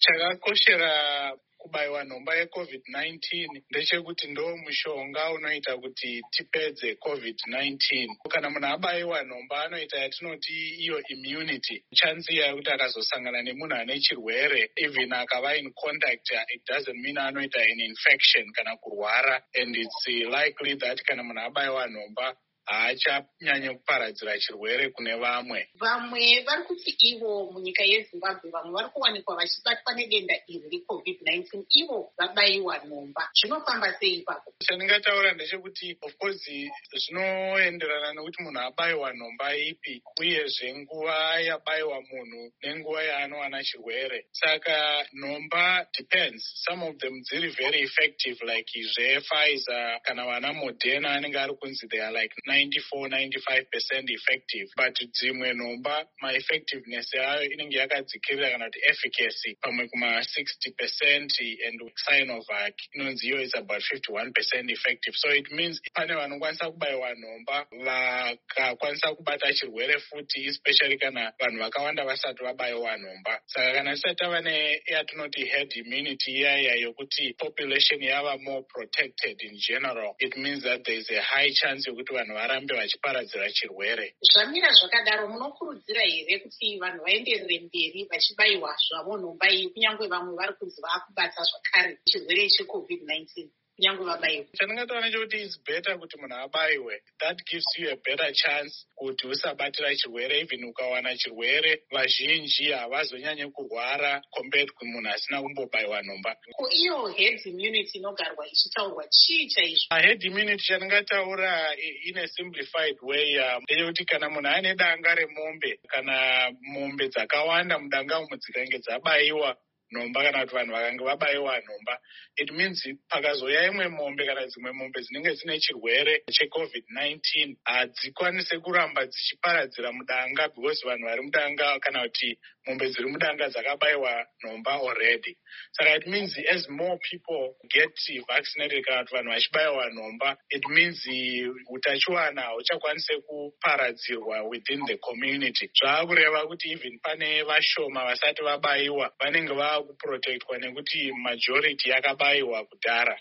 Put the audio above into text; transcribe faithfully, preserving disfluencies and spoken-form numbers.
Chakakoshera kubaiwa nhomba yecovid nineteen ndechekuti ndo mushonga unoita kuti tipedze covid nineteen. Kana munhu abaiwa nhomba anoita yatinoti iyo immunity, chance yekuti akazosangana nemunhu ane chirwere even akava in contact, it doesn't mean anoita an infection kana kurwara, and it's likely that kana munhu abaiwa nhomba haachanyanye kuparadzira chirwere kune vamwe. Vamwe vari kuti ivo munyika yeZimbabwe vamwe vari kuwanikwa vachibatwa nedenda iri recovid nineteen ivo vabaiwa nhomba. Zvinofamba sei ipapo? Chandingataura ndechekuti of course zvinoenderana nekuti munhu abaiwa nhomba ipi uyezve nguva yabaiwa munhu nenguva yaanowana chirwere. Saka nhomba depends. Some of them dziri very effective like zve-Pfizer kana vana Moderna anenge ari kunzi they are like ninety-four to ninety-five percent effective, but dzimwe nhomba ma effectiveness yayo inenge yakadzikirira kana kuti efficacy pamwe kuma sixty percent, and Sinovac inonzi iyo is about fifty-one percent effective. So it means pane vanokwanisa kubaiwa nhomba vakakwanisa kubata chirwere futi, especially kana vanhu vakawanda vasati vabaiwa nhomba. Saka kana tisati tava neyatinoti herd immunity iyaya yokuti population yava more protected in general, it means that there is a high chance yokuti vanhu varambe vachiparadzira chirwere. Zvamira zvakadaro munokurudzira here kuti vanhu vaenderere mberi vachibaiwa zvavo nhomba iyi kunyange vamwe vari kunzi vakubata zvakare chirwere checovid nineteen? Chandingataura ndechekuti it's better kuti munhu abaiwe. That gives you a better chance kuti usabatira chirwere. Even ukawana chirwere vazhinji havazonyanye kurwara compared kumunhu asina kumbobaiwa nhomba. Ko iyo herd immunity inogarwa ichitaurwa chii chaizvo? Herd immunity chandingataura in a simplified way ndechekuti kana munhu ane danga remombe kana mombe dzakawanda mudanga umo dzikange dzabaiwa nhomba kana kuti vanhu vakange vabaiwa nhomba, it means pakazouya imwe mombe kana dzimwe mombe dzinenge dzine chirwere checovid nineteen hadzikwanise kuramba dzichiparadzira mudanga because vanhu vari mudanga kana kuti mombe dziri mudanga dzakabaiwa nhomba already. Saka it means as more people get vaccinated kana kuti vanhu vachibaiwa nhomba, it means utachiwana huchakwanise kuparadzirwa within the community. Zvaakureva kuti even pane vashoma vasati vabaiwa vanenge va kuprotectwa nekuti majority yakabaiwa kudhara.